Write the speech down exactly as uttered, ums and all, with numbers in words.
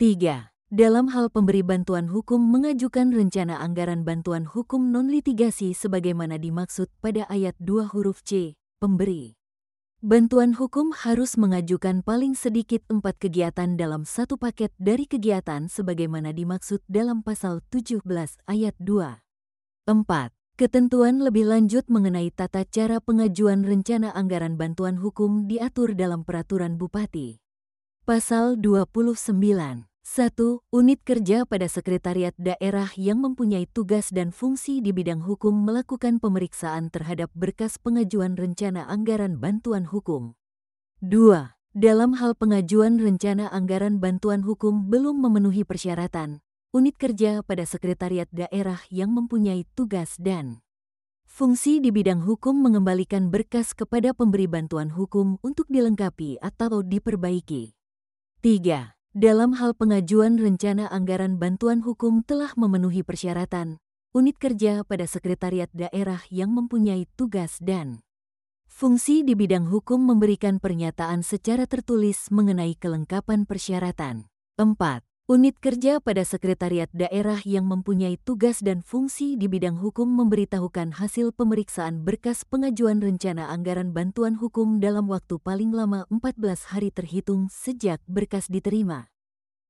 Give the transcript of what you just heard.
tiga. Dalam hal pemberi bantuan hukum mengajukan rencana anggaran bantuan hukum non-litigasi sebagaimana dimaksud pada ayat dua huruf C, pemberi bantuan hukum harus mengajukan paling sedikit empat kegiatan dalam satu paket dari kegiatan sebagaimana dimaksud dalam pasal tujuh belas ayat dua. empat. Ketentuan lebih lanjut mengenai tata cara pengajuan rencana anggaran bantuan hukum diatur dalam Peraturan Bupati. Pasal dua puluh sembilan. satu. Unit kerja pada sekretariat daerah yang mempunyai tugas dan fungsi di bidang hukum melakukan pemeriksaan terhadap berkas pengajuan rencana anggaran bantuan hukum. dua. Dalam hal pengajuan rencana anggaran bantuan hukum belum memenuhi persyaratan, unit kerja pada sekretariat daerah yang mempunyai tugas dan fungsi di bidang hukum mengembalikan berkas kepada pemberi bantuan hukum untuk dilengkapi atau diperbaiki. tiga. Dalam hal pengajuan rencana anggaran bantuan hukum telah memenuhi persyaratan, unit kerja pada sekretariat daerah yang mempunyai tugas dan fungsi di bidang hukum memberikan pernyataan secara tertulis mengenai kelengkapan persyaratan. empat. Unit kerja pada sekretariat daerah yang mempunyai tugas dan fungsi di bidang hukum memberitahukan hasil pemeriksaan berkas pengajuan rencana anggaran bantuan hukum dalam waktu paling lama empat belas hari terhitung sejak berkas diterima.